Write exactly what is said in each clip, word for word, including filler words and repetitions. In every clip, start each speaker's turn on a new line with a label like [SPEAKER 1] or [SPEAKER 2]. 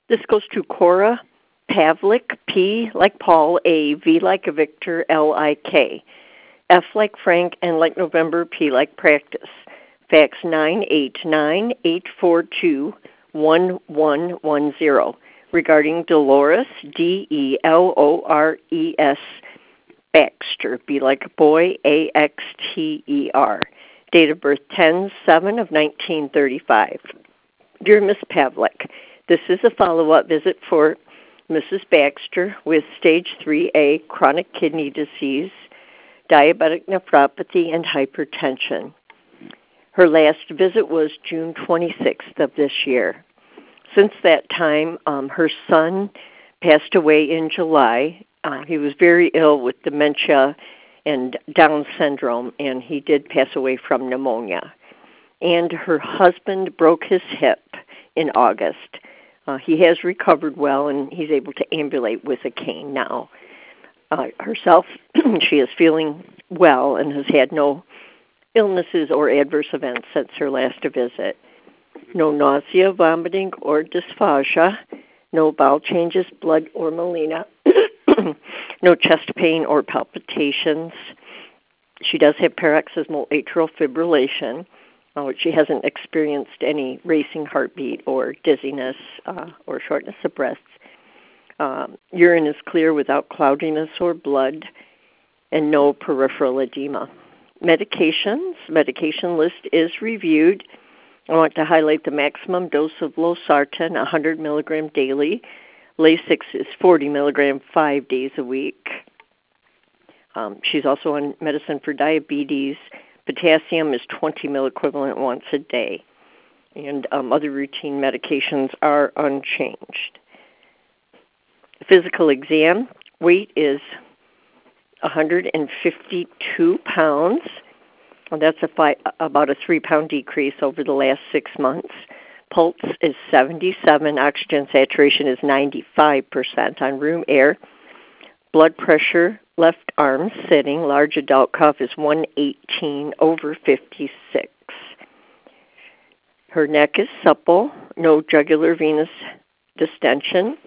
[SPEAKER 1] This goes to Cora Pavlik, P like Paul, A, V like Victor, L I K. F like Frank, N like November, P like Practice. Fax nine eight nine, eight four two, one one one zero regarding Dolores, D E L O R E S, Baxter, B like boy, A X T E R. Date of birth ten seven of nineteen thirty-five. Dear Miss Pavlik, this is a follow-up visit for Missus Baxter with stage three A chronic kidney disease, diabetic nephropathy, and hypertension. Her last visit was June twenty-sixth of this year. Since that time, um, her son passed away in July. Uh, he was very ill with dementia and Down syndrome, and he did pass away from pneumonia. And her husband broke his hip in August. Uh, he has recovered well, and he's able to ambulate with a cane now. Uh, herself, she is feeling well and has had no illnesses or adverse events since her last visit. No nausea, vomiting, or dysphagia. No bowel changes, blood, or melena. No chest pain or palpitations. She does have paroxysmal atrial fibrillation. Uh, she hasn't experienced any racing heartbeat or dizziness uh, or shortness of breath. Um, urine is clear without cloudiness or blood, and no peripheral edema. Medications, medication list is reviewed. I want to highlight the maximum dose of losartan, one hundred milligrams daily. Lasix is forty milligrams five days a week. Um, she's also on medicine for diabetes. Potassium is twenty milliequivalent once a day. And um, other routine medications are unchanged. Physical exam, weight is one hundred fifty-two pounds. Well, that's a five, about a three-pound decrease over the last six months. Pulse is seventy-seven. Oxygen saturation is ninety-five percent on room air. Blood pressure, left arm sitting, large adult cuff is one eighteen over fifty-six. Her neck is supple, no jugular venous distension.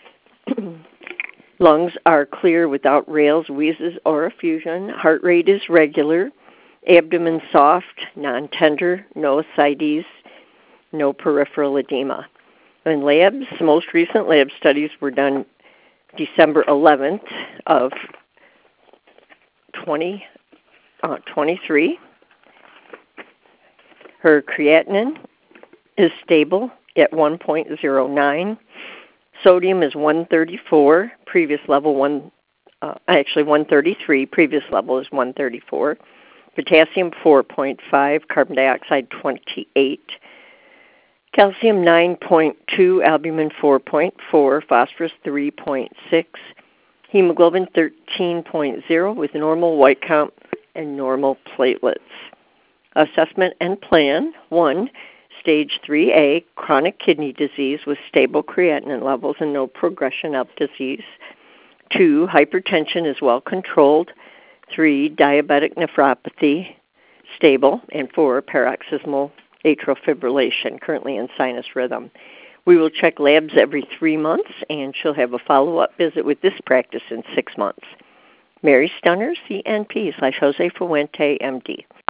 [SPEAKER 1] Lungs are clear without rales, wheezes, or effusion. Heart rate is regular. Abdomen soft, non-tender, no ascites, no peripheral edema. In labs, most recent lab studies were done December eleventh of twenty twenty-three. Her creatinine is stable at one point zero nine. Sodium is one thirty-four, previous level one, uh, actually one thirty-three, previous level is one thirty-four. Potassium four point five, carbon dioxide twenty-eight. Calcium nine point two, albumin four point four, phosphorus three point six, hemoglobin thirteen point zero with normal white count and normal platelets. Assessment and plan. One, stage three A, chronic kidney disease with stable creatinine levels and no progression of disease. Two, hypertension is well controlled. Three, diabetic nephropathy, stable. And four, paroxysmal atrial fibrillation, currently in sinus rhythm. We will check labs every three months, and she'll have a follow-up visit with this practice in six months. Mary Stunner, C N P slash Jose Fuente, M D.